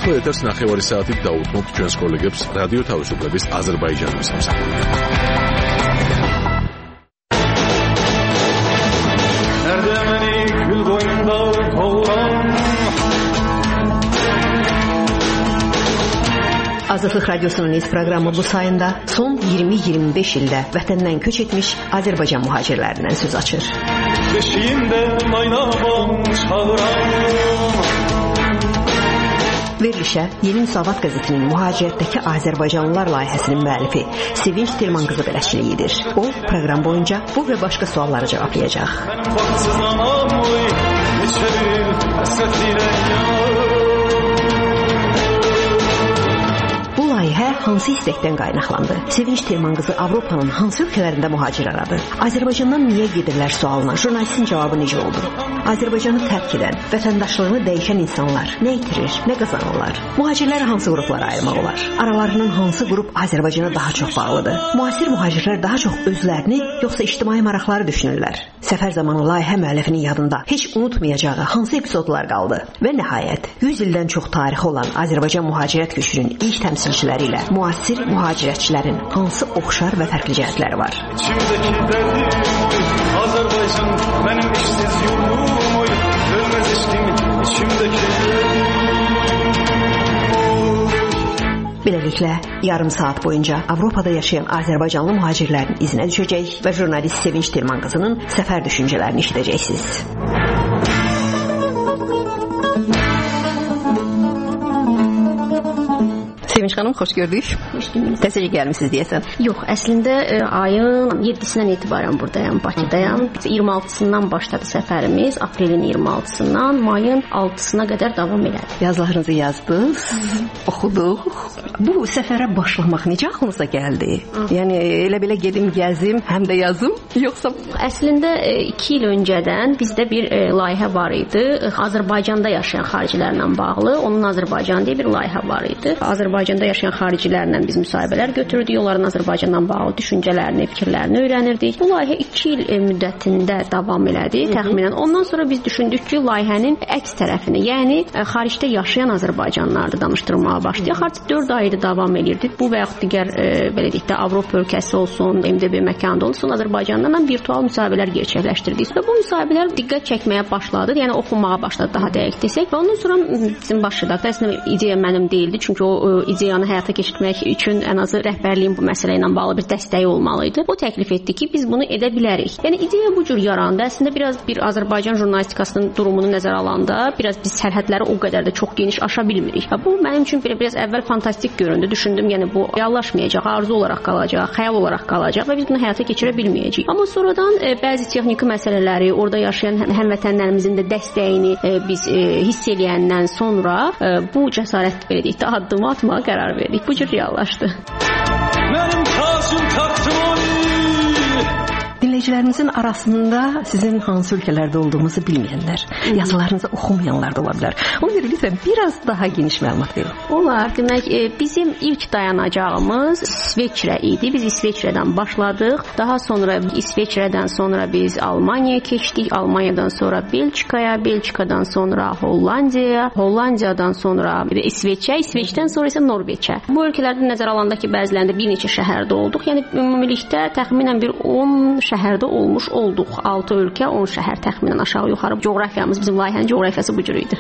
ახლა ეთერს 9 საათით დაუთმობთ ჩვენს კოლეგებს რადიო თავისუფლების აზერბაიჯანის სამსახურიდან. Azadlıq Radyosu'nun iz proqramı bu sayında son 20-25 ildə vətəndən köç etmiş Azərbaycan mühacirlərindən söz açır. Verilişə Yeni Müsavat qəzetinin mühacirətdəki Azərbaycanlılar layihəsinin müəllifi Sevinç Tilmanqızı bələdçilik edir. O, proqram boyunca bu və başqa sualları cavablayacaq. Bu layihə hansı istəkdən qaynaqlandı? Sevinç Tilmanqızı Avropanın hansı ölkələrində mühacir aradı? Azərbaycandan niyə gedirlər sualına jurnalistin cavabı necə oldu? Azərbaycanı tərk edən, vətəndaşlığını dəyişən insanlar nə itirir, nə qazanırlar? Mühacirləri hansı qruplara ayırmaq olar? Aralarının hansı qrup Azərbaycana daha çox bağlıdır? Müasir mühacirlər daha çox özlərini, yoxsa ictimai maraqları düşünürlər? Səfər zamanı layihə müəllifinin yadında heç unutmayacağı hansı epizodlar qaldı? Və nəhayət, 100 ildən çox tarixi olan Azərbaycan mühacirət köçünün ilk təmsilçiləri ilə müasir mühacirətçilərin hansı oxşar və fərqli cəhətləri var? Azərbaycan mənim işsiz yurdum, ölməz eşqim içimdəki. Beləliklə, yarım saat boyunca Avropada yaşayan Azərbaycanlı mühacirlərin izinə düşəcək və jurnalist Sevinç Tilmanqızının səfər düşüncələrini eşidəcəksiniz. Sevinç xanım, xoş gördük. Xoş gördük. Təsəccüd gəlmisiniz deyəsən. Yox, əslində ayın 7-sindən etibarən buradayam, Bakıdayam. 26-sından başladı səfərimiz, aprelin 26-sından mayın 6-sına qədər davam elədi. Yazılarınızı yazdınız, oxuduq. Bu səfərə başlamaq necə ağlınıza gəldi? Yəni elə belə gedim, gəzim, həm də yazım, yoxsa? Əslində 2 il öncədən bizdə bir layihə var idi. Azərbaycanda yaşayan xaricilərlə bağlı. Onun Azərbaycan deyə bir layihə var idi. Azərbaycanda yaşayan xaricilərlə biz müsahibələr götürdük. Onların Azərbaycandan bağlı düşüncələrini, fikirlərini öyrənirdik. Bu layihə 2 il müddətində davam elədi təxminən. Ondan sonra biz düşündük ki, layihənin əks tərəfini, yəni xaricdə yaşayan Azərbaycanlıları danışdırmağa başlayaq. Artıq 4 aydır davam edirdik. Bu və yaxud digər belə deyək də Avropa ölkəsi olsun, MDB məkanında olsun, Azərbaycanla virtual müsahibələr gerçəkləşdirdik. Və bu müsahibələr diqqət çəkməyə başladı. Yəni oxunmağa başladı daha dəqiq desək. Və ondan sonra bizim baş redaktor, əslində ideya mənim deyildi. Çünki o ideyanı həyata keçirmək üçün ən azı rəhbərliyin bu məsələ ilə bağlı bir dəstəyi olmalıydı. O təklif etdi ki, biz bunu edə bilərik. Yəni ideya bu cür yarandı. Əslində biraz bir Azərbaycan jurnalistikasının durumunu nəzərə alanda, biraz biz sərhədləri o qədər də çox geniş aşa bilmirik. Bu mənim üçün biraz əvvəl fantastik göründü. Düşündüm, yəni bu reallaşmayacaq, arzu olaraq qalacaq, xəyal olaraq qalacaq və biz bunu həyata keçirə bilməyəcəyik. Amma sonradan bəzi texniki məsələləri, orada yaşayan həmvətənlərimizin də dəstəyini biz hiss eləyəndən sonra bu cəsarət belə deyək də addımı atmağa qərar verdik. Bu cür reallaşdı. Mənim tacım taxtım. Dinləyicilərimizin arasında sizin hansı ölkələrdə olduğunuzu bilməyənlər, yazılarınızı oxumayanlar da ola bilər. Ona görə lütfən biraz daha geniş məlumat verin. Olar. Demək, bizim ilk dayanacağımız İsveçrə idi. Biz İsveçrədən başladıq. Daha sonra İsveçrədən sonra biz Almaniyaya keçdik. Almaniyadan sonra Belçikaya, Belçikadan sonra Hollandiyaya, Hollandiyadan sonra İsveçə, İsveçdən sonra isə Norveçə. Bu ölkələrdə nəzərə alanda ki, bəzilərində bir neçə şəhərdə olduq. Yəni ümumilikdə təxminən bir 10 şəhərdə olmuş olduq. 6 ölkə, 10 şəhər təxminən aşağı-yuxarı. Coğrafiyamız, bizim layihənin coğrafiyası bu cür idi.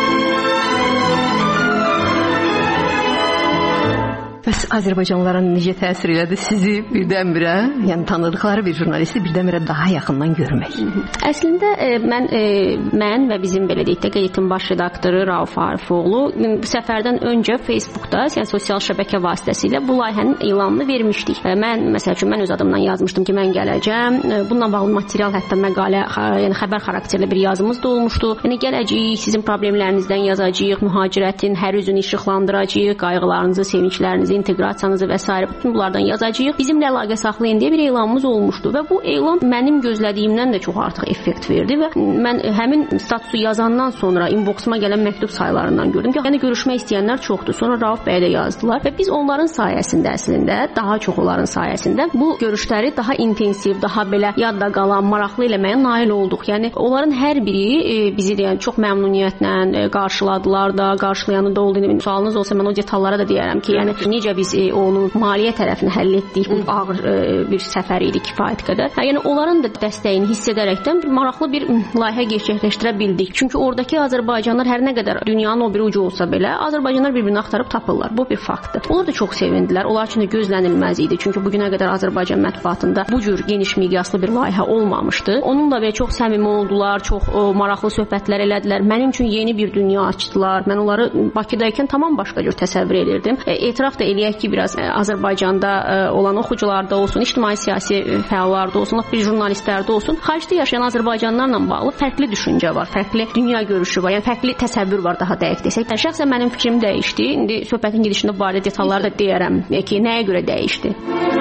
Bəs Azərbaycanlılara necə təsir elədi sizi birdən-birə, yəni tanıdıqları bir jurnalisti birdən-birə daha yaxından görmək? Əslində mən və bizim belə deyək də qəzetin baş redaktoru Rauf Arifoğlu bu səfərdən öncə Facebookda, yəni sosial şəbəkə vasitəsilə bu layihənin elanını vermişdik. Mən məsəl üçün öz adımdan yazmışdım ki, mən gələcəm. Bununla bağlı material, hətta məqalə, yəni xəbər xarakterli bir yazımız da olmuşdu. Yəni gələcəyik, sizin problemlərinizdən yazacağıq, mühacirətin hər üzünü işıqlandıracağıq, qayğılarınızı, sevinclərinizi, inteqrasiyanızı və s. bütün bunlardan yazacağıq. Bizimlə əlaqə saxlayın deyə bir elanımız olmuşdu və bu elan mənim gözlədiyimdən də çox artıq effekt verdi və mən həmin statusu yazandan sonra inboxuma gələn məktub saylarından gördüm ki, yəni görüşmək istəyənlər çoxdur. Sonra Rauf bəyə də yazdılar və biz onların sayəsində əslində, daha çox onların sayəsində bu görüşləri daha intensiv, daha belə yadda qalan, maraqlı eləməyə nail olduq. Yəni onların hər biri bizi də yəni çox məmnuniyyətlə qarşıladılar da, qarşılayanı da oldu. Sualınız olsa mən o detallara da deyərəm ki, yəni necə biz onun maliyyə tərəfini həll etdik. Bu ağır bir səfər idi kifayət qədər. Yəni onların da dəstəyini hiss edərəkdən maraqlı bir layihə gerçəkləşdirə bildik. Çünki oradakı Azərbaycanlılar hər nə qədər dünyanın o biri ucu olsa belə, Azərbaycanlılar bir-birini axtarıb tapırlar. Bu bir faktdır. Onlar da çox sevindilər. Onlar üçün də gözlənilməz idi. Çünki bu günə qədər Azərbaycan mətbuatında bu cür geniş miqyaslı bir layihə olmamışdı. Onunla belə çox səmimi oldular, çox maraqlı söhbətlər elədilər. Mənim üçün yeni bir dünya açdılar. Mən onları Bakıdaykən tamam başqa cür təsəvvür edirdim. Etiraf da eləyək ki, biraz Azərbaycanda olan oxucularda olsun, ictimai-siyasi fəallarda olsun, bir jurnalistlərdə olsun, xaricdə yaşayan Azərbaycanlılarla bağlı fərqli düşüncə var, fərqli dünya görüşü var, yəni fərqli təsəvvür var daha dəqiq desək. Şəxsən mənim fikrim dəyişdi. İndi söhbətin gedişində bu barədə detalları da deyərəm ki, nəyə görə dəyişdi.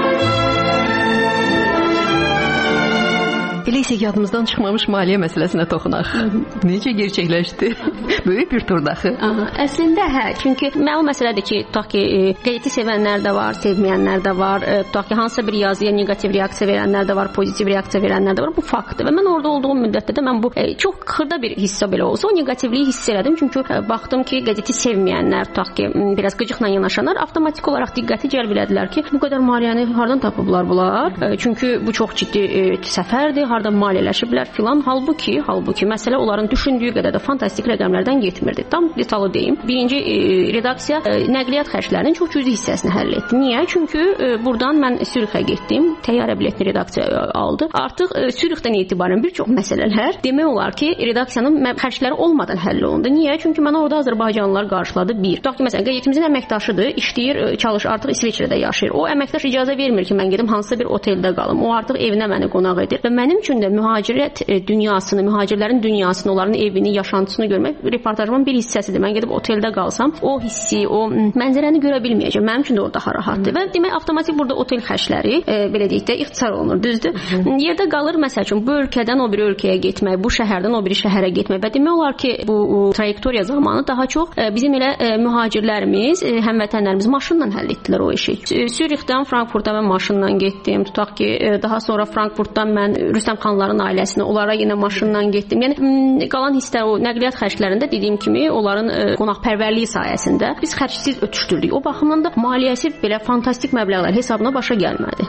Elə isə yadımızdan çıxmamış maliyyə məsələsinə toxunaq. Necə gerçəkləşdi? Böyük bir turdaxı. Əslində çünki məlum məsələdir ki, tutaq ki, qəzeti sevənlər də var, sevməyənlər də var, tutaq ki, hansısa bir yazıya neqativ reaksiya verənlər də var, pozitiv reaksiya verənlər də var. Bu faktdır və mən orada olduğum müddətdə də mən bu çox xırda bir hissə belə olsa, o neqativliyi hiss elədim. Çünki baxdım ki, qəzeti sevməyənlər, tutaq ki, biraz qıcıqla yanaşanlar avtomatik olaraq diqqəti cəlb elədilər ki, bu qədər maliyyəni hardan tapıblar bunlar? Çünki bu çox ciddi səfərdir. Hardan maliyyələşiblər filan. Halbuki məsələ onların düşündüyü qədər də fantastik rəqəmlərdən getmirdi. Tam detalı deyim. Birinci redaksiya nəqliyyat xərclərinin çox cüzi hissəsini həll etdi. Niyə? Çünki buradan mən Sürixə getdim. Təyyarə biletini redaksiya aldı. Artıq Sürixdən etibarən bir çox məsələlər demək olar ki, redaksiyanın xərcləri olmadan həll olundu. Niyə? Çünki mənə orada azərbaycanlılar qarşıladı. Bir. Tutaq ki, məsələn, qəzetimizin əməkdaşıdır, işləyir, çalışır, artıq İsveçrədə yaşayır. O əməkdaş icazə vermir ki, mən gedim hansısa bir oteldə qalım. O artıq evinə məni qonaq edir və mənim üçün də mühacirət dünyasını, mühacirlərin dünyasını, onların evini, yaşantısını görmək reportajımın bir hissəsidir. Mən gedib oteldə qalsam, o hissi, o mənzərəni görə bilməyəcəm. Mənim üçün də orada daha rahatdır. Və demək avtomatik burada otel xərcləri belə deyək də ixtisar olunur, düzdür? Yerdə qalır məsəl üçün bu ölkədən o bir ölkəyə getmək, bu şəhərdən o bir şəhərə getmək və demək olar ki, bu trayektoriya zamanı daha çox bizim elə mühacirlərimiz, həmvətənlərimiz maşınla həll etdilər o işi. Sürixdən Frankfurta mən maşınla getdim. Tutaq ki, daha sonra Frankfurtdan mən Rüstəm xanların ailəsinə, onlara yenə maşınla getdim. Yəni qalan hisslər o nəqliyyat xərclərində dediyim kimi onların qonaqpərvərliyi sayəsində biz xərcsiz ötüşdürdük. O baxımdan da maliyyəsi belə fantastik məbləğlər hesabına başa gəlmədi.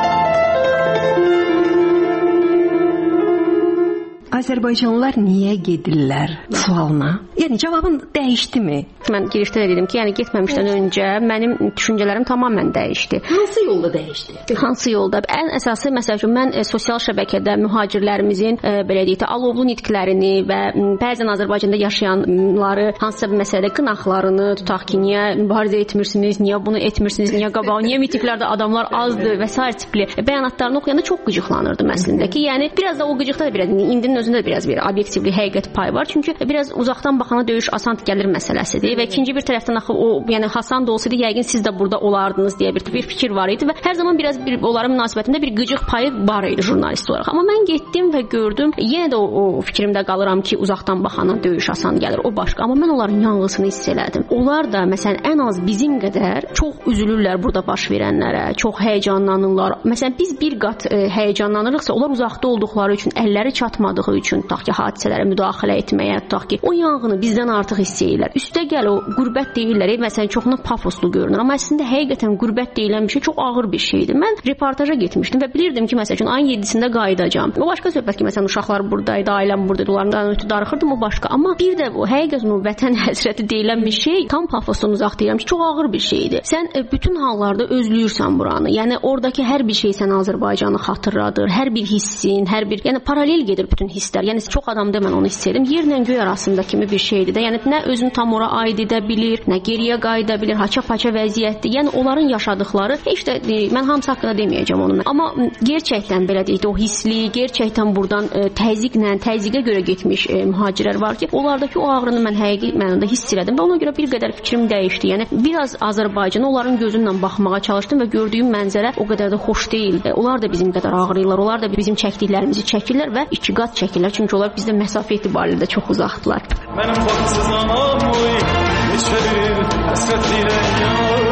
Azərbaycanlılar niyə gedirlər sualına? Yəni cavabın dəyişdimi? Mən girişdə də dedim ki, yəni getməmişdən öncə mənim düşüncələrim tamamilə dəyişdi. Hansı yolda dəyişdi? Hansı yolda? Ən əsası məsəl üçün mən sosial şəbəkədə mühacirlərimizin belə deyək də alovlu nitqlərini və bəzən Azərbaycanda yaşayanları hansısa bir məsələdə qınaqlarını, tutaq ki, niyə mübarizə etmirsiniz, niyə bunu etmirsiniz, niyə qabağa, niyə mitinglərdə adamlar azdır və s. tipli bəyanatlarını oxuyanda çox qıcıqlanırdım əslində ki, yəni biraz da o qıcıqda da biraz indinin özündə də biraz bir obyektivlik, həqiqət payı var. Çünki biraz uzaqdan baxana döyüş asan gəlir məsələsidir və ikinci bir tərəfdən axı o, yəni Hasan da olsaydı yəqin siz də burada olardınız deyə bir fikir var idi və hər zaman biraz onların münasibətində bir qıcıq payı var idi jurnalist olaraq. Amma mən getdim və gördüm, yenə də o fikrimdə qalıram ki, uzaqdan baxana döyüş asan gəlir, o başqa. Amma mən onların yanğısını hiss elədim. Onlar da məsələn ən az bizim qədər çox üzülürlər burada baş verənlərə, çox həyəcanlanırlar. Məsələn biz bir qat həyəcanlanırıqsa, onlar uzaqda olduqları üçün, əlləri çatmadığı üçün tutaq ki, hadisələrə müdaxilə etməyə, tutaq ki, o yanğını bizdən artıq hiss edirlər. Üstə gəl o qürbət deyirlər, məsələn çoxuna pafoslu görünür, amma əslində həqiqətən qürbət deyilən bir şey çox ağır bir şeydir. Mən reportaja getmişdim və bilirdim ki, məsələn ayın 7-sində qayıdacağam. O başqa söhbət ki, məsələn uşaqlar buradaydı, ailəm buradaydı, onlardan ötürü darıxırdım, o başqa. Amma bir də bu həqiqətən o vətən həsrəti deyilən bir şey tam pafosdan uzaq deyirəm ki, çox ağır bir şeydir. Sən bütün hallarda özləyirsən buranı. Yəni oradakı hər bir şey sənə Azərbaycanı xatırladır, hər bir hissin, hər bir, yəni paralel gedir bütün hisslər. hisslər. Yəni çox adamda mən onu hiss edim. Yerlə göy arasında kimi bir şeydir də. Yəni nə özünü tam ora aid edə bilir, nə geriyə qayıda bilir, haça-paça vəziyyətdir. Yəni onların yaşadıkları heç də mən hamısı haqqında deməyəcəm onu. Amma gerçəkdən belə deyək də o hissli, gerçəkdən buradan təzyiqə görə getmiş mühacirlər var ki, onlardakı o ağrını mən həqiqi mənada hiss elədim və ona görə bir qədər fikrim dəyişdi. Yəni biraz Azərbaycana onların gözündən baxmağa çalışdım və gördüyüm mənzərə o qədər də xoş deyil. Onlar da bizim qədər ağrıyırlar, onlar da bizim çəkdiklərimizi çəkirlər və iki qat çəkirlər. Çünki onlar bizdən məsafə etibarilə də çox uzaqdılar. Mənim baxsız anam oy, neçədir həsrət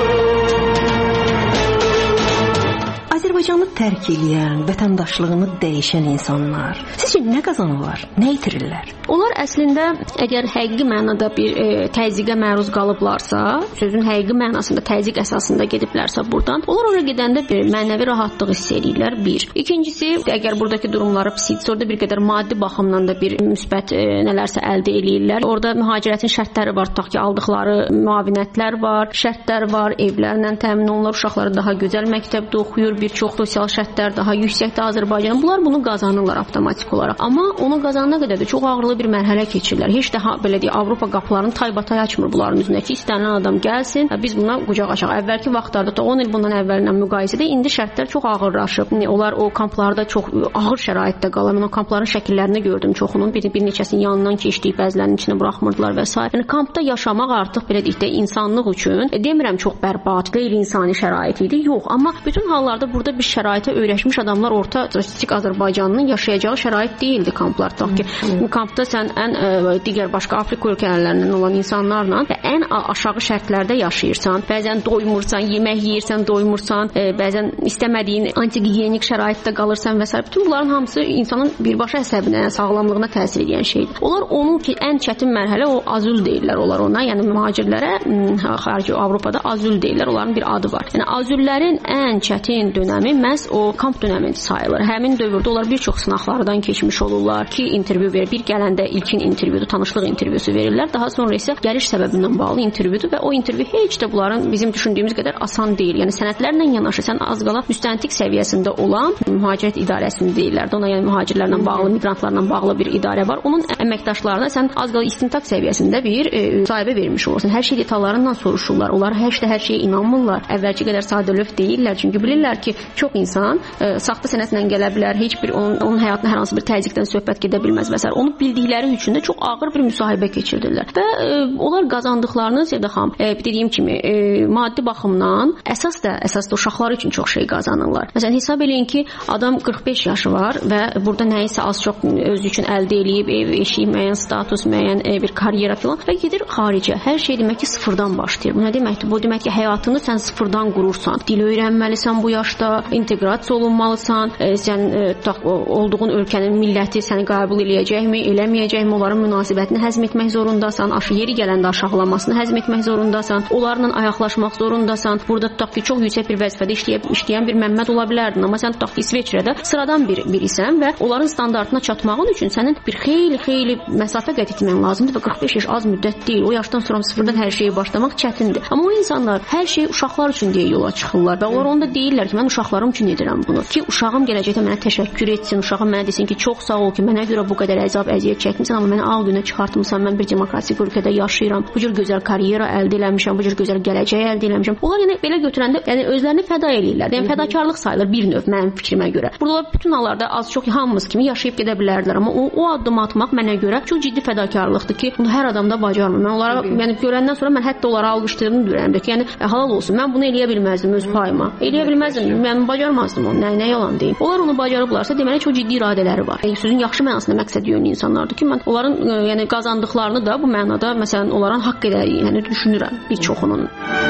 Azərbaycanı tərk edən, vətəndaşlığını dəyişən insanlar sizcə nə qazanırlar, nə itirirlər? Onlar əslində əgər həqiqi mənada bir təzyiqə məruz qalıblarsa, sözün həqiqi mənasında təzyiq əsasında gediblərsə buradan, onlar ora gedəndə bir mənəvi rahatlıq hiss edirlər, bir. İkincisi, əgər buradakı durumları pisdirsə, orada bir qədər maddi baxımdan da bir müsbət nələrsə əldə edirlər. Orada mühacirətin şərtləri var, tutaq ki, aldıqları müavinətlər var, şərtlər var, evlərlə təmin olunurlar, uşaqları daha gözəl məktəbdə oxuyur, bir çox sosial şərtlər daha yüksəkdir Azərbaycanın. Bunlar bunu qazanırlar avtomatik olaraq. Amma onu qazanana qədər də çox ağırlı bir mərhələ keçirlər. Heç də belə deyək, Avropa qapılarını taybatay açmır bunların üzünə ki, istənilən adam gəlsin, biz buna qucaq açaq. Əvvəlki vaxtlarda 10 il bundan əvvəlinə müqayisədə indi şərtlər çox ağırlaşıb. Onlar o kamplarda çox ağır şəraitdə qalır. Mən o kampların şəkillərini gördüm çoxunun. Bir neçəsinin yanından keçdik, bəzilərinin içinə buraxmırdılar və s. Yəni kampda yaşamaq artıq belə deyək də insanlıq üçün demirəm çox bərbad, qeyri-insani şərait idi. Yox, amma bütün hallarda burada bir şəraitə öyrəşmiş adamlar orta statistik Azərbaycanının yaşayacağı şərait deyildi kamplar. Tutaq ki, kampda sən digər başqa Afrika ölkələrindən olan insanlarla və ən aşağı şərtlərdə yaşayırsan, bəzən doymursan, yemək yeyirsən, doymursan, bəzən istəmədiyin antigigiyenik şəraitdə qalırsan və s. Bütün bunların hamısı insanın birbaşa əsəbinə, sağlamlığına təsir edən şeydir. Onlar onun ki, ən çətin mərhələ o azül deyirlər onlar ona. Yəni mühacirlərə xarici Avropada azül deyirlər. Onların bir adı var. Yəni azüllərin ən çətin dönəmi məhz o kamp dönəmi sayılır. Həmin dövrdə onlar bir çox sınaqlardan keçmiş olurlar ki, intervyu verir. Bir gələndə ilkin intervyudur, tanışlıq intervyusu verirlər. Daha sonra isə gəliş səbəbindən bağlı intervyudur və o intervyu heç də bunların bizim düşündüyümüz qədər asan deyil. Yəni sənədlərlə yanaşı sən az qala müstəntiq səviyyəsində olan mühacirət idarəsini deyirlər. Ona yəni mühacirlərlə bağlı, miqrantlarla bağlı bir idarə var. Onun əməkdaşlarına sən az qala istintaq səviyyəsində bir müsahibə vermiş olursan. Hər şey detallarından soruşurlar. Onlar hər şeyə inanmırlar. Əvvəlki qədər sadəlövh deyirlər. Çünki bilirlər ki, çox insan saxta sənədlə gələ bilər. Heç bir onun həyatına hər hansı bir təzyiqdən söhbət gedə bilməz və s. Onu bildikləri üçün də çox ağır bir müsahibə keçirdirlər. Və onlar qazandıqlarını Sevda xanım dediyim kimi maddi baxımdan əsas da uşaqlar üçün çox şey qazanırlar. Məsələn, hesab eləyin ki, adam 45 yaşı var və burada nəyisə az-çox özü üçün əldə eləyib, ev, eşik, müəyyən status, müəyyən bir karyera filan və gedir xaricə. Hər şey demək ki, sıfırdan başlayır. Bu nə deməkdir? Bu demək ki, həyatını sən sıfırdan qurursan. Dil öyrənməlisən bu yaşda, inteqrasiya olunmalısan, sən olduğun ölkənin milləti səni qəbul eləyəcəkmi, eləməyəcəkmi, onların münasibətini həzm etmək zorundasan, yeri gələndə aşağılamasını həzm etmək zorundasan, onlarla ayaqlaşmaq zorundasan. Burada tutaq ki, çox yüksək bir vəzifədə işləyən bir Məmməd ola bilərdin, amma sən tutaq ki, İsveçrədə sıradan birisən və onların standartına çatmağın üçün sənin bir xeyli məsafə qət etmək lazımdır və 45 yaş az müddət deyil. O yaşdan sonra sıfırdan hər şeyə başlamaq çətindir. Amma o insanlar hər şey uşaqlar üçün deyə yola çıxırlar və onlar onda deyirlər ki, mən uşaqlarım üçün edirəm bunu. Ki uşağım gələcəkdə mənə təşəkkür etsin, uşağım mənə desin ki, çox sağ ol ki, mənə görə bu qədər əziyyət çəkmisən, amma məni ağ günə çıxartmısan, mən bir demokratik ölkədə yaşayıram, bu cür gözəl karyera əldə eləmişəm, bu cür gözəl gələcək əldə eləmişəm. Onlar yəni belə götürəndə yəni özlərini fəda eləyirlər. Yəni fədakarlıq sayılır bir növ mənim fikrimə görə. Burada bütün hallarda az-çox hamımız kimi yaşayıb gedə bilərdilər, amma o addım atmaq mənə görə çox ciddi fədakarlıqdır ki, bunu hər adam da bacarmır. Mən onlara yəni görəndən sonra mən hətta onlara alqışladığımı düşünürəm ki, yəni halal olsun. Mən bunu eləyə bilməzdim öz payıma. Eləyə bilməzdim. Mən bacarmazdım onu. Nə yalan deyim. Onlar onu bacarıblarsa, deməli çox ciddi iradələri var. Sözün yaxşı mənasında məqsəd yönlü insanlardır ki, mən onların yəni qazandıqlarını da bu mənada məsələn onların haqq edəcəyini düşünürəm bir çoxunun.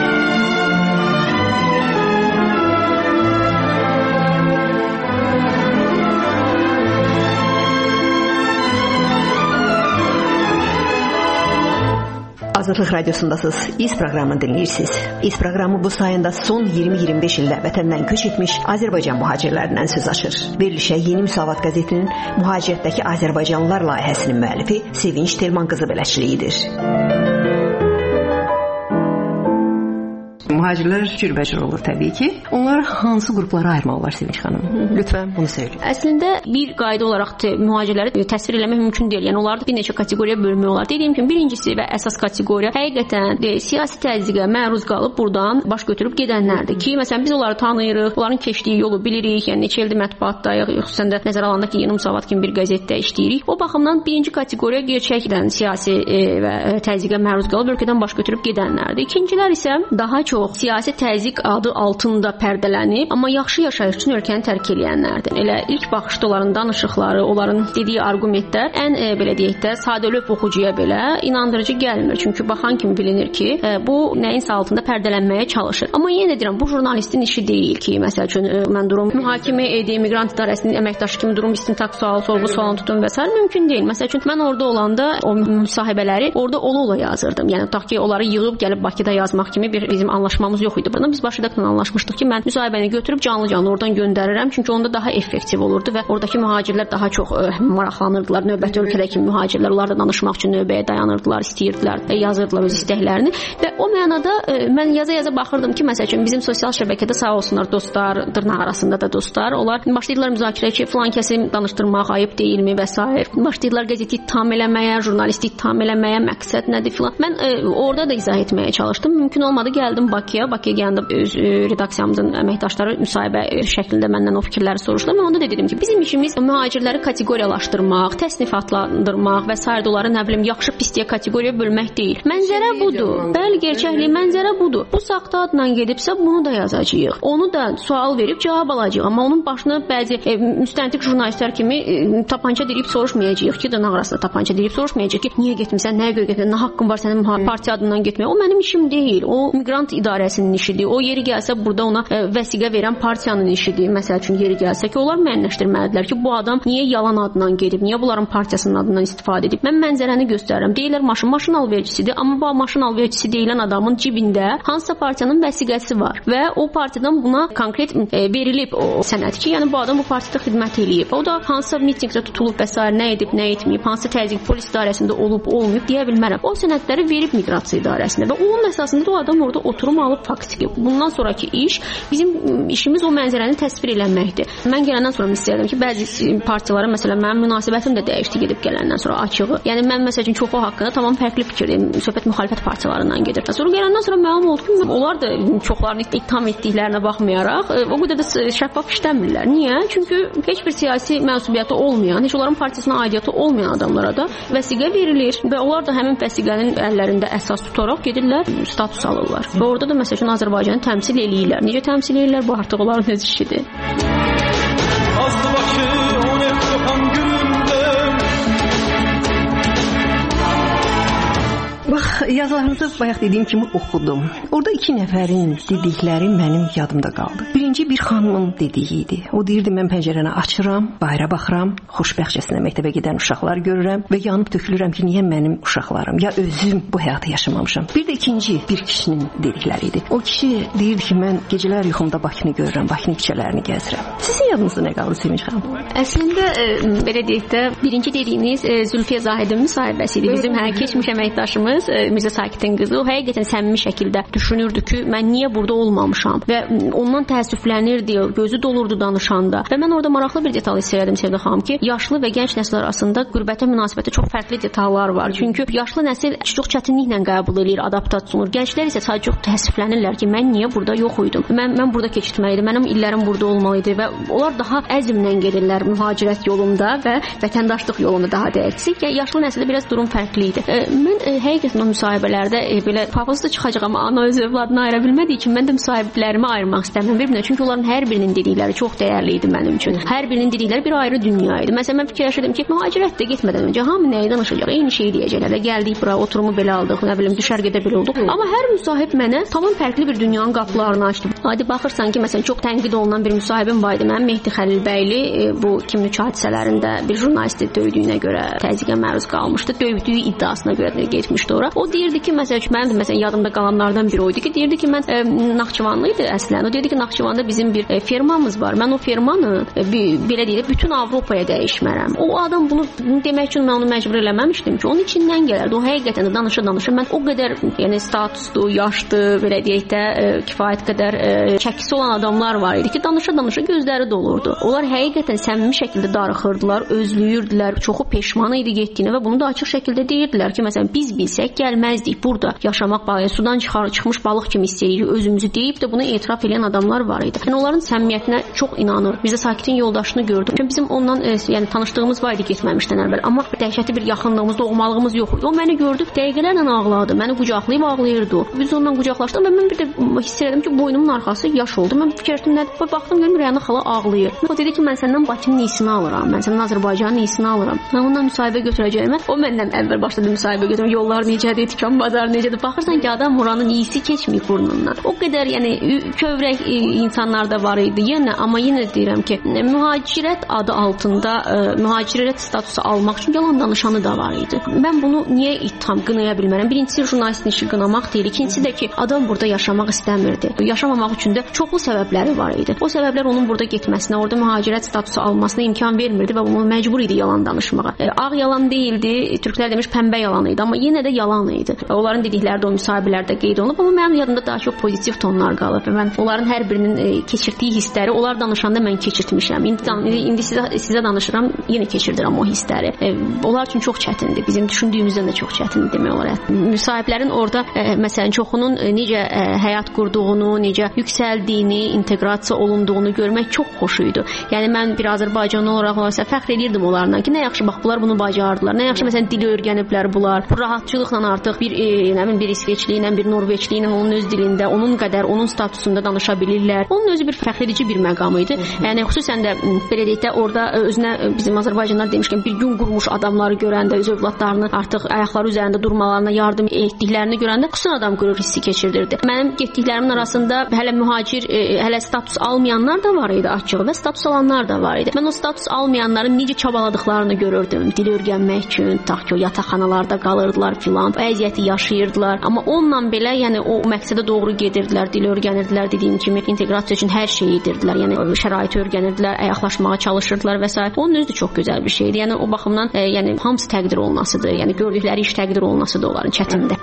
Azadlıq Radiosundasınız. İz proqramını dinləyirsiniz. İz proqramı bu sayında son 20-25 ildə vətəndən köç etmiş Azərbaycan mühacirlərindən söz açır. Verilişə Yeni Müsavat qəzetinin mühacirətdəki Azərbaycanlılar layihəsinin müəllifi Sevinç Telman qızı bələdçiliyidir. mühacirlər cürbəcür olur təbii ki. Onları hansı qruplara ayırmaq olar Sevinç xanım? Lütfən bunu söyləyin. Əslində bir qayda olaraq mühacirləri təsvir eləmək mümkün deyil. Yəni onları bir neçə kateqoriyaya bölmək olar. Dediyim kimi birincisi və əsas kateqoriya həqiqətən siyasi təzyiqə məruz qalıb buradan baş götürüb gedənlərdir ki, məsələn biz onları tanıyırıq, onların keçdiyi yolu bilirik. Yəni neçə ildir mətbuatdayıq, xüsusən də nəzərə alanda ki, Yeni Müsavat kimi bir qəzetdə işləyirik. O baxımdan birinci kateqoriya gerçəkdən siyasi və təzyiqə məruz qalıb ölkədən baş götürüb gedənlərdir. İkincilər isə daha çox siyasi təzyiq adı altında pərdələnib, amma yaxşı yaşayış üçün ölkəni tərk edənlərdir. Elə ilk baxışda onların danışıqları, onların dediyi arqumentlər ən belə deyək də sadəlövh oxucuya belə inandırıcı gəlmir. Çünki baxan kimi bilinir ki, bu nəyinsə altında pərdələnməyə çalışır. Amma yenə deyirəm, bu jurnalistin işi deyil ki, məsəl üçün mən durum mühakimə edeyim, miqrant idarəsinin əməkdaşı kimi durum istintaq sualı, sorğu sualını tutum və s. mümkün deyil. Məsəl üçün mən orada olanda o müsahibələri orada ola yazırdım. Yəni tutaq ki, onları yığıb gəlib Bakıda yazmaq kimi bir bizim anlaşmamız yox idi. Bundan biz başladaqla anlaşmışdıq ki, mən müsahibəni götürüb canlı-canlı oradan göndərirəm, çünki onda daha effektiv olurdu və oradakı mühacirlər daha çox maraqlanırdılar. Növbəti ölkədəki mühacirlər onlar da danışmaq üçün növbəyə dayanırdılar, istəyirdilər, yazırdılar öz istəklərini və o mənada mən yaza baxırdım ki, məsəl üçün bizim sosial şəbəkədə sağ olsunlar dostlar, dırnaq arasında da dostlar, onlar başlayırlar müzakirəyə ki, filan kəsi danışdırmaq ayıb deyilmi və s. Başlayırlar qəzeti ittiham eləməyə, jurnalisti ittiham eləməyə, məqsəd nədir filan. Mən orada da izah etməyə çalışdım. Mümkün olmadı, gəldim Bakıya. Bakıya gələndə öz redaksiyamızın əməkdaşları müsahibə şəklində məndən o fikirləri soruşdular. Mən onda da dedim ki, bizim işimiz mühacirləri kateqoriyalaşdırmaq, təsnifatlandırmaq və s. onları nə bilim yaxşı pisliyə kateqoriyaya bölmək deyil. Mənzərə budur. Bəli, gerçəklik mənzərə budur. Bu saxta adla gedibsə bunu da yazacağıq. Onu da sual verib cavab alacağıq. Amma onun başına bəzi müstəntiq jurnalistlər kimi tapança dirib soruşmayacağıq ki, dırnaq arasında tapança dirib soruşmayacağıq ki, niyə getmisən, nəyə görə getmisən, nə haqqın var sənin partiya adından getməyə. O mənim işim deyil. O miqrant idarəsinin işidir. O yeri gəlsə burada ona vəsiqə verən partiyanın işidir. Məsəl üçün yeri gəlsə ki, onlar müəyyənləşdirməlidirlər ki, bu adam niyə yalan adından gedib, niyə bunların partiyasının adından istifadə edib. Mən mənzərəni göstərirəm. Deyirlər maşın alverçisidir, amma bu maşın alverçisi deyilən adamın cibində hansısa partiyanın vəsiqəsi var və o partiyadan buna konkret verilib o sənəd ki, yəni bu adam bu partiyada xidmət eləyib. O da hansısa mitinqdə tutulub və s. nə edib, nə etməyib, hansı təzyiq polis idarəsində olub, olmayıb deyə bilmərəm. O sənədləri verib miqrasiya idarəsinə və onun əsasında o adam orada oturum alıb faktiki. Bundan sonraki iş bizim işimiz o mənzərəni təsvir eləməkdir. Mən gələndən sonra istəyirəm ki, bəzi partiyalara məsələn mənim münasibətim də dəyişdi gedib gələndən sonra açığı. Yəni mən məsəl üçün çoxu haqqında tamam fərqli fikirdeyim. Söhbət müxalifət partiyalarından gedir. Sonra gələndən sonra məlum oldu ki, onlar da çoxlarını ittiham etdiklərinə baxmayaraq o qədər də şəffaf işləmirlər. Niyə? Çünki heç bir siyasi mənsubiyyəti olmayan, heç onların partiyasına aidiyyəti olmayan adamlara da vəsiqə verilir və onlar da həmin vəsiqənin əllərində əsas tutaraq gedirlər, status alırlar. Və orada da məsəl üçün Azərbaycanı təmsil eləyirlər. Necə təmsil eləyirlər? Bu artıq onların öz işidir. Bax, yazılarınızı bayaq dediyim kimi oxudum. Orada 2 nəfərin dedikləri mənim yadımda qaldı. Birinci bir xanımın dediyi idi. O deyirdi, mən pəncərəni açıram, bayıra baxıram, xoşbəxtcəsinə məktəbə gedən uşaqlar görürəm və yanıb tökülürəm ki, niyə mənim uşaqlarım, ya özüm bu həyatı yaşamamışam. Bir də ikinci bir kişinin dedikləri idi. O kişi deyirdi ki, mən gecələr yuxumda Bakını görürəm, Bakının küçələrini gəzirəm. Sizin yadınızda nə qaldı Sevinç xanım? Əslində belə deyək də, birinci dediyiniz Zülfiyə Zahidin müsahibəsi idi. Bizim keçmiş əməkdaşımız Mirzə Sakit'in qızı o həqiqətən səmimi şəkildə düşünürdü ki, mən niyə burada olmamışam və ondan təəssüflənirdi, gözü dolurdu danışanda. Və mən orada maraqlı bir detal hiss elədim Sevda xanım ki, yaşlı və gənc nəsil arasında qürbətə münasibətdə çox fərqli detallar var. Çünki yaşlı nəsil çox çətinliklə qəbul edir, adaptasiya olunur. Gənclər isə sadəcə çox təəssüflənirlər ki, mən niyə burada yox idim? Mən burada keçirməliydim, mənim illərim burada olmalı idi və onlar daha əzmlə gedirlər mühacirət yolunda və vətəndaşlıq yolunda daha deyək ki, yaşlı nəsildə biraz durum fərqli idi. Mən həqiqətən o müsahibələrdə belə papazda çıxacaq, amma ana öz övladını ayıra bilmədiyi üçün mən də müsahiblərimi ayırmaq istəmirəm bir-birinə. Çünki onların hər birinin dedikləri çox dəyərli idi mənim üçün. Hər birinin dedikləri bir ayrı dünya idi. Məsələn, mən fikirləşirdim ki, mühacirətdə getmədən öncə hamı nəyi danışacaq? Eyni şeyi deyəcəklər. Gəldik bura, oturumu belə aldıq, nə bilim, düşərgədə belə olduq. Amma hər müsahib mənə tamam fərqli bir dünyanın qapılarını açdı. Hadi baxırsan ki, məsələn, çox tənqid olunan bir müsahibim var idi. Mənim Mehdi Xəlilbəyli bu 2003 hadisələrində bir jurnalisti döydüyünə görə təzyiqə məruz qalmışdı. Döydüyü iddiasına görə getmişdi ora. O O deyirdi ki, məsələn yadımda qalanlardan biri o idi ki, deyirdi ki, mən Naxçıvanlı idi əslən. O deyirdi ki, Naxçıvanda bizim bir fermamız var. Mən o fermanı belə deyək, bütün Avropaya dəyişmərəm. O adam bunu demək üçün mən onu məcbur eləməmişdim ki, onun içindən gələrdi. O həqiqətən də danışa mən o qədər, yəni statuslu, yaşlı, belə deyək də kifayət qədər çəkisi olan adamlar var idi ki, danışa gözləri dolurdu. Onlar həqiqətən səmimi şəkildə darıxırdılar, özlüyürdülər, çoxu peşman idi getdiyinə və bunu da açıq şəkildə deyirdilər ki, məsələn biz bilsək gəlməzdik burada yaşamaq, sudan çıxmış balıq kimi hiss edirik özümüzü deyib də bunu etiraf edən adamlar var idi. Yəni onların səmimiyyətinə çox inanır. Biz də Sakitin yoldaşını gördük. Çünki bizim ondan yəni tanışdığımız var idi getməmişdən əvvəl, amma dəhşətli bir yaxınlığımız, doğmalığımız yox idi. O məni gördü, dəqiqələrlə ağladı. Məni qucaqlayıb ağlayırdı. Biz onunla qucaqlaşdıq və mən bir də hiss etdim ki, boynumun arxası yaş oldu. Mən fikirləşdim, nədir? Baxdım görüm Rəna xala ağlayır. O dedi ki, mən səndən Bakının iyisini alıram. Mən səndən Azərbaycanın iyisini alıram. Mən ondan müsahibə götürəcəyəm. O məndən əvvəl başladı müsahibə götürmə. Yollar necədir, dükan bazar necədir? Baxırsan ki, adam oranın iyisi keçməyib burnundan. O qədər yəni kövrək insanlar da var idi. Amma yenə deyirəm ki, mühacirət adı altında mühacirət statusu almaq üçün yalan danışanı da var idi. Mən bunu niyə ittiham qınaya bilmərəm? Birincisi jurnalistin işi qınamaq deyil. İkincisi də ki, adam burada yaşamaq istəmirdi. Yaşamamaq üçün də çoxlu səbəbləri var idi. O səbəblər onun burada getməsinə, orada mühacirət statusu almasına imkan vermirdi və bunu məcbur idi yalan danışmağa. Ağ yalan deyildi, türklər demiş pəmbə yalan idi, amma yenə də yalan idi. Onların dedikləri də o müsahibələrdə qeyd olunub, amma mənim yadımda daha çox pozitiv tonlar qalıb və mən onların hər birinin keçirdiyi hissləri onlar danışanda mən keçirtmişəm. İndi sizə danışıram, yenə keçirdirəm o hissləri. Onlar üçün çox çətindir. Bizim düşündüyümüzdən də çox çətindir demək olar. Müsahiblərin orada məsələn çoxunun necə həyat qurduğunu, necə yüksəldiyini, inteqrasiya olunduğunu görmək çox xoş idi. Yəni mən bir Azərbaycanlı olaraq fəxr edirdim onlarla ki, nə yaxşı bax bunlar bunu bacardılar. Nə yaxşı məsələn dili öyrəniblər bunlar. Bu rahatçılıqla artıq bir İsveçli ilə, bir Norveçli ilə onun öz dilində, onun qədər, onun statusunda danışa bilirlər. Onun özü bir fəxr edici bir məqam idi. Yəni xüsusən də belə deyək də orada özünə bizim Azərbaycanlılar demişkən bir gün qurmuş adamları görəndə, öz övladlarını artıq ayaqları üzərində durmalarına yardım etdiklərini görəndə xüsusən adam qürur hissi keçirdirdi. Mənim getdiklərimin arasında hələ mühacir, hələ status almayanlar da var idi açığı və status alanlar da var idi. Mən o status almayanların necə çabaladıqlarını görürdüm. Dil öyrənmək üçün, tutaq ki, o yataqxanalarda qalırdılar filan, əziyyəti yaşayırdılar. Amma onunla belə, yəni o məqsədə doğru gedirdilər, dil öyrənirdilər, dediyim kimi inteqrasiya üçün hər şeyi edirdilər. Yəni şəraiti öyrənirdilər, ayaqlaşmağa çalışırdılar və s. Onun özü də çox gözəl bir şeydir. Yəni o baxımdan yəni hamısı təqdir olunasıdır. Yəni gördükləri iş təqdir olunasıdır onların çətindir.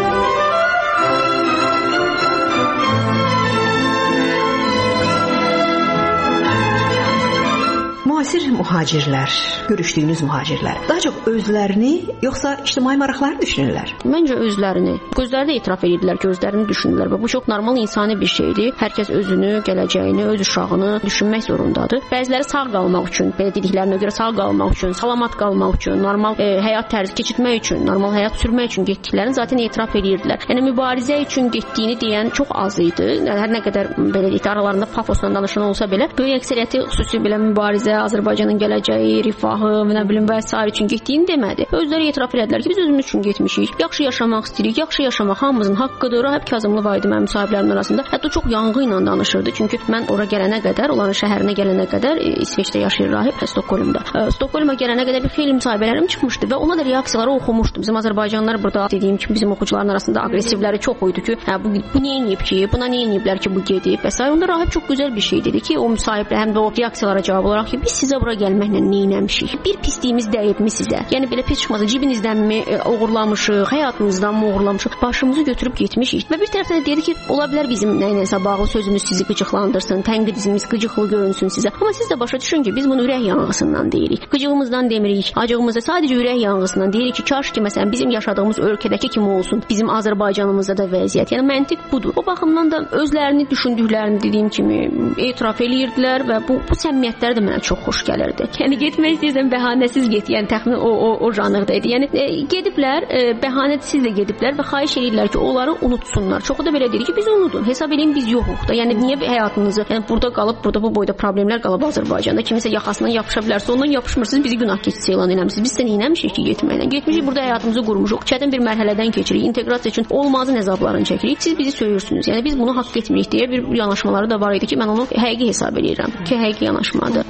Müasir mühacirlər, görüşdüyünüz mühacirlər daha çox özlərini yoxsa ictimai maraqları düşünürlər? Məncə özlərini. Gözləri də etiraf edirlər, gözlərini düşünürlər və bu çox normal insani bir şeydir. Hər kəs özünü, gələcəyini, öz uşağını düşünmək zorundadır. Bəziləri sağ qalmaq üçün, belə dediklərinə görə sağ qalmaq üçün, salamat qalmaq üçün, normal həyat tərzi keçirmək üçün, normal həyat sürmək üçün getdiklərini zaten etiraf edirdilər. Yəni mübarizə üçün getdiyini deyən çox az idi. Hər nə qədər belə deyək, aralarında pafosla danışan olsa belə, böyük əksəriyyəti xüsusi belə mübarizə, Azərbaycanın gələcəyi, rifahı, nə bilim və s. üçün getdiyini demədi. Özləri etiraf elədilər ki, biz özümüz üçün getmişik. Yaxşı yaşamaq istəyirik. Yaxşı yaşamaq hamımızın haqqıdır. Rahib Kazımlı var idi mənim müsahiblərimin arasında. Hətta çox yanğı ilə danışırdı. Çünki mən ora gələnə qədər, onların şəhərinə gələnə qədər İsveçdə yaşayır rahib, Stokholmda. Stokholma gələnə qədər bir xeyli müsahibələrim çıxmışdı və ona da reaksiyaları oxumuşdum. Bizim Azərbaycanlılar burada dediyim kimi bizim oxucuların arasında aqressivləri çox idi ki, bu nə edib ki, buna nə ediblər ki, bu gedib və s. Onda rahib çox gözəl bir şey dedi ki, o müsahiblə həm də o reaksiyalara cavab olaraq ki, biz sizə bura gəlməklə nə etmişik? Bir pisliyimiz dəyibmi sizə? Yəni belə pis çıxmasa cibinizdən mi oğurlamışıq, həyatınızdan mı oğurlamışıq? Başımızı götürüb getmişik. Və bir tərəfdən də dedi ki, ola bilər bizim nəyinəsə bağlı sözümüz sizi qıcıqlandırsın, tənqidimiz qıcıqlı görünsün sizə. Amma siz də başa düşün ki, biz bunu ürək yanğısından deyirik. Qıcığımızdan demirik, acığımızda sadəcə ürək yanğısından deyirik ki, kaş ki məsələn bizim yaşadığımız ölkədəki kimi olsun, bizim Azərbaycanımızda da vəziyyət. Yəni məntiq budur. O baxımdan da özlərini düşündüklərini dediyim kimi etiraf eləyirdilər və bu səmimiyyətlər də mənə çox xoş gəlirdi. Yəni getmək istəyirsən bəhanəsiz get. Yəni təxminən o janrda idi. Yəni gediblər, bəhanəsiz də gediblər və xahiş edirlər ki, onları unutsunlar. Çoxu da belə deyir ki, biz unudun. Hesab eləyin biz yoxuq da. Yəni niyə həyatınızı, yəni burada qalıb, burada bu boyda problemlər qalıb Azərbaycanda. Kimisə yaxasından yapışa bilərsə, ondan yapışmırsınız, bizi günah keçisi elan eləmisiniz. Biz səni eləmişik ki, getməklə. Getmişik, burada həyatımızı qurmuşuq. Çətin bir mərhələdən keçirik. İnteqrasiya üçün olmazın əzablarını çəkirik. Siz bizi söyürsünüz. Yəni biz bunu haqq etmirik deyə bir yanaşmaları da var idi ki, mən onu həqiqi hesab edirəm ki, həqiqi yanaşmadır.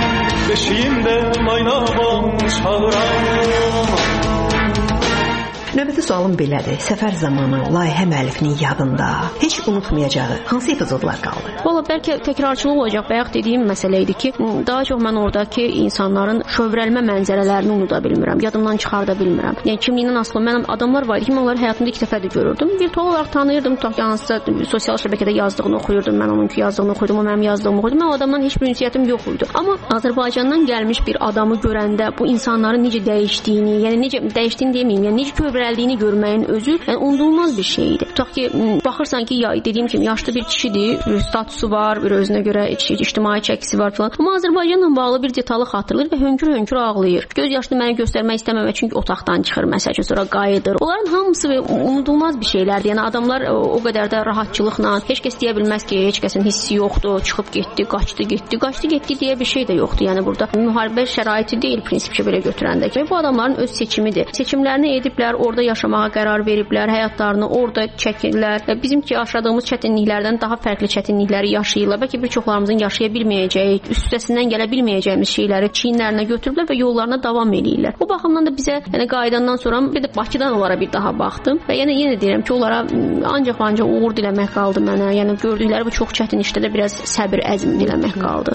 Beşiyimdə maynavam çağıram. Növbəti sualım belədir. Səfər zamanı layihə müəllifinin yadında heç unutmayacağı hansı epizodlar qaldı? Valla bəlkə təkrarçılıq olacaq. Bayaq dediyim məsələ idi ki, daha çox mən oradakı insanların şövrəlmə mənzərələrini unuda bilmirəm, yadımdan çıxarda bilmirəm. Yəni kimliyindən asılı mənim adamlar var idi ki, mən onları həyatımda ilk dəfə də görürdüm. Virtual olaraq tanıyırdım, tutaq ki, hansısa sosial şəbəkədə yazdığını oxuyurdum, mən onunki yazdığını oxuyurdum, o mənim yazdığımı oxuyurdum. Mən o adamdan heç bir ünsiyyətim yox idi. Amma Azərbaycandan gəlmiş bir adamı görəndə bu insanların necə dəyişdiyini, yəni necə dəyişdiyini deməyim, yəni necə kövrəldiyini görməyin özü, yəni unudulmaz bir şey idi. Tutaq ki, baxırsan ki, dediyim kimi yaşlı bir kişidir, bir statusu var, bir özünə görə ictimai çəkisi var falan. Amma Azərbaycanla bağlı bir detalı xatırlayır və hönkür-hönkür ağlayır. Göz yaşını mənə göstərmək istəməmək çünki otaqdan çıxır, məsələn, sonra qayıdır. Onların hamısı unudulmaz bir şeylərdir. Yəni adamlar o qədər də rahatçılıqla, heç kəs deyə bilməz ki, heç kəsin hissi yoxdur, çıxıb getdi, qaçdı getdi deyə bir şey də yoxdur. Yəni burada müharibə şəraiti deyil prinsip ki, belə götürəndə ki, bu adamların öz seçimidir. Seçimlərini ediblər, orada yaşamağa qərar veriblər, həyatlarını orada çəkirlər. Bizimki yaşadığımız çətinliklərdən daha fərqli çətinlikləri yaşayırlar. Bəlkə bir çoxlarımızın yaşaya bilməyəcəyi, üstəsindən gələ bilməyəcəyimiz şeyləri çiyinlərinə götürüblər və yollarına davam edirlər. Bu baxımdan da bizə, yəni qayıdandan sonra bir də Bakıdan onlara bir daha baxdım və yenə deyirəm ki, onlara ancaq uğur diləmək qaldı mənə. Yəni gördükləri bu çox çətin işdə də biraz səbir, əzm diləmək qaldı.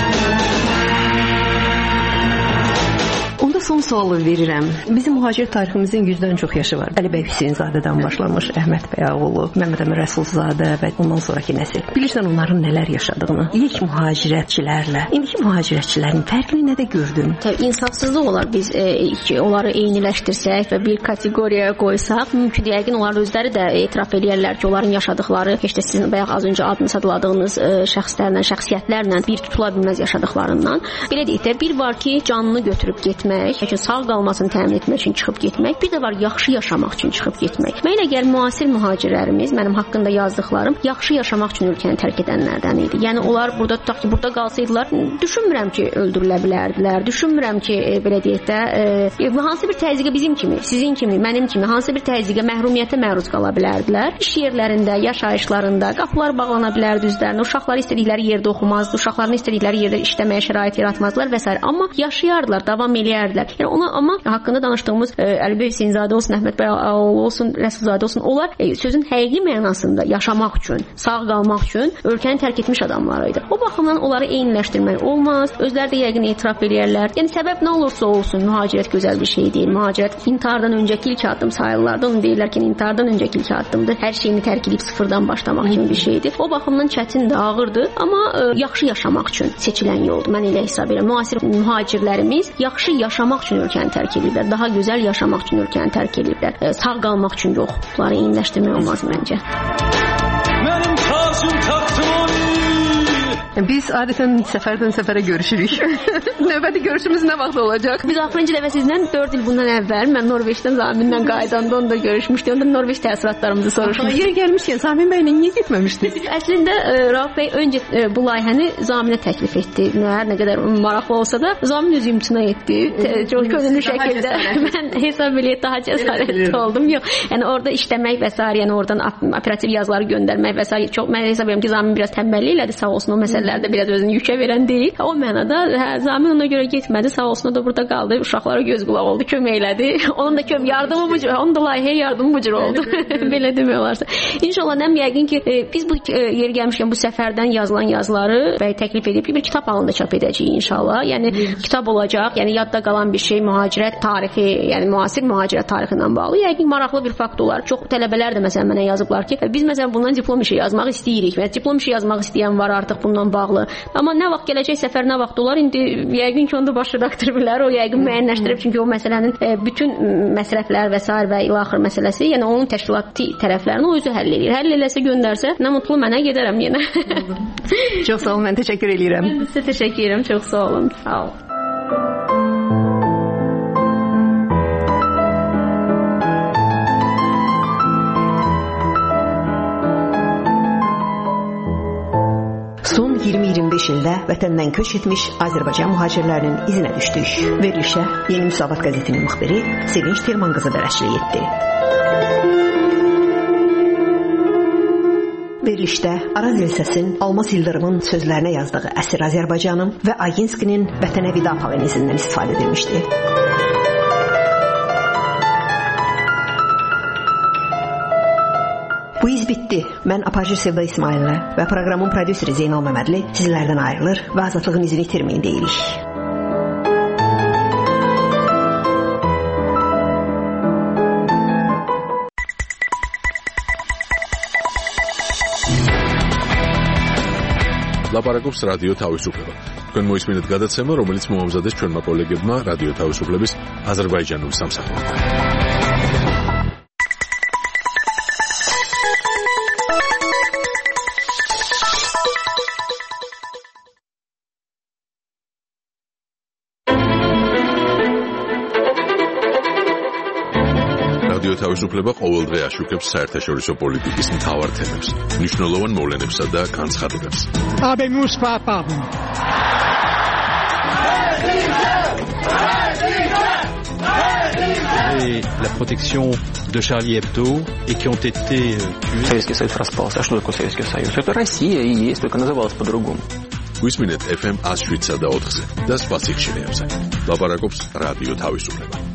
Onda son sualı verirəm. Bizim mühacir tariximizin 100-dən çox yaşı var. Əli bəy Hüseynzadədən başlamış, Əhməd bəy oğlu, Məmməd Əmin Rəsulzadə və ondan sonraki nəsil. Bilirsən onların nələr yaşadığını, ilk mühacirətçilərlə, indiki mühacirətçilərin fərqini nədə gördün? Təbii insafsızlıq olar biz onları eyniləşdirsək və bir kateqoriyaya qoysaq, mümkün yəqin onlar özləri də etiraf edirlər ki, onların yaşadıkları, heç də sizin bayaq az öncə adını sadladığınız şəxslərlə, şəxsiyyətlərlə bir tutula bilməz yaşadıklarından. Belə deyək də, bir var ki, canını götürüb getmək, sağ qalmasını təmin etmək üçün çıxıb getmək, bir də var yaxşı yaşamaq üçün çıxıb getmək. Mən elə gəl müasir mühacirlərimiz, mənim haqqında yazdıqlarım yaxşı yaşamaq üçün ölkəni tərk edənlərdən idi. Yəni onlar burada tutaq ki, burada qalsaydılar, düşünmürəm ki, öldürülə bilərdilər. Düşünmürəm ki, belə deyək də, hansı bir təzyiqə bizim kimi, sizin kimi, mənim kimi hansı bir təzyiqə, məhrumiyyətə məruz qala bilərdilər. İş yerlərində, yaşayışlarında qapılar bağlana bilərdi üzlərinə. Uşaqları istədikləri yerdə oxumazdı, uşaqlarını istədikləri yerdə işləməyə şərait yaratmazdılar və s. Amma yaşayardılar, davam eləyərdilər. Yəni ona amma haqqında danışdığımız Əli bəy Hüseynzadə olsun, Əhməd bəy olsun, Rəsulzadə olsun, onlar sözün həqiqi mənasında yaşamaq üçün, sağ qalmaq üçün ölkəni tərk etmiş adamlar idi. O baxımdan onları eyniləşdirmək olmaz. Özləri də yəqin etiraf edirlər. Yəni səbəb nə olursa olsun, mühacirət gözəl bir şey deyil. Mühacirət intihardan öncəki ilk addım sayılırdı. Onu deyirlər ki, intihardan öncəki ilk addımdır. Hər şeyini tərk edib sıfırdan başlamaq kimi bir şeydir. O baxımdan çətindir, ağırdır, amma yaxşı yaşamaq üçün seçilən yoldur. Mən elə hesab edirəm. Müasir mühacirlərimiz yaxşı yaşamaq üçün ölkəni tərk edirlər. Daha gözəl yaşamaq üçün ölkəni tərk edirlər. Sağ qalmaq üçün yox. Bunları eyniləşdirmək olmaz məncə. Mənim tacım taxtım Biz adətən səfərdən səfərə görüşürük. Növbəti görüşümüz nə vaxt olacaq? Biz axırıncı dəfə sizdən 4 il bundan əvvəl mən Norveçdən Zaminlə qaydanda onda görüşmüşdük. Onda Norveç təəssüratlarımızı soruşmuşduk. Yer gəlmişkən Zamin bəylə niyə getməmişdiniz? Əslində Rauf bəy öncə bu layihəni Zaminə təklif etdi. Nə qədər maraqlı olsa da Zamin özü imtina etdi. Çox könüllü şəkildə. Mən hesab eləyib daha cəsarətli oldum. Yox, yəni orada işləmək və s. yəni oradan operativ yazıları göndərmək və s. çox mən hesab edirəm ki, Zamin biraz tənbəllik elədi, sağ olsun o məsələlərdə biraz özünü yükə verən deyil. O mənada Zamin ona görə getmədi, sağ olsun o da burada qaldı, uşaqlara göz qulaq oldu, kömək elədi. Onun da yardımı bu cür, onun da layihəyə yardımı bu cür oldu. Belə demək olarsa. İnşallah nəm yəqin ki biz bu yer gəlmişkən bu səfərdən yazılan yazıları və təklif edib bir kitab halında çap edəcəyik inşallah. Yəni kitab olacaq, yəni yadda qalan bir şey mühacirət tarixi, yəni müasir mühacirət tarixi ilə bağlı. Yəqin maraqlı bir fakt olar. Çox tələbələr də məsələn mənə yazıblar ki, biz məsələn bundan diplom işi yazmaq istəyirik. Və diplom işi yazmaq istəyən var artıq bundan bağlı. Amma nə vaxt gələcək səfər nə vaxt olar? İndi yəqin ki onda baş redaktor bilər, o yəqin müəyyənləşdirib çünki o məsələnin bütün məsrəflər və sair və ilaxır məsələsi, yəni onun təşkilati tərəflərini o özü həll edir. Həll eləsə göndərsə, nə mutlu mənə gedərəm yenə. Çox sağ olun, mən təşəkkür edirəm. Mən sizə təşəkkür edirəm, çox sağ olun. Sağ olun. Son 20-25 ildə vətəndən köç etmiş Azərbaycan mühacirlərinin izinə düşdük. Verilişə Yeni Müsavat qəzetinin müxbiri Sevinç Telman qızı bərəçilik etdi. Verilişdə Araz Elsəsin Almaz Yıldırımın sözlərinə yazdığı Əsir Azərbaycanım və Aginskinin Vətənə vida polemizindən istifadə edilmişdi. Bitdi. Mən Apajir Sevda İsmayıllı və proqramın prodüseri Zeynal Məmmədli sizlərdən ayrılır və azadlığın izini itirməyin deyirik. ლაპარაკობს რადიო თავისუფლება. თქვენ მოისმინეთ გადაცემა, რომელიც მოამზადეს ჩვენმა კოლეგებმა რადიო თავისუფლების აზერბაიჯანულ სამსახურთან. რადიო თავისუფლება ყოველდღე აშუქებს საერთაშორისო პოლიტიკის მთავარ თემებს, მნიშვნელოვან მოვლენებსა და განცხადებებს. Et la protection de Charlie Hebdo et qui ont été tués. Советский Союз распался. А что такое Советский Союз? Это Россия и есть, только называлась по-другому. გვისმინეთ FM 107 და 4-ზე და სხვა სიხშირეებზე. ლაპარაკობს რადიო თავისუფლება.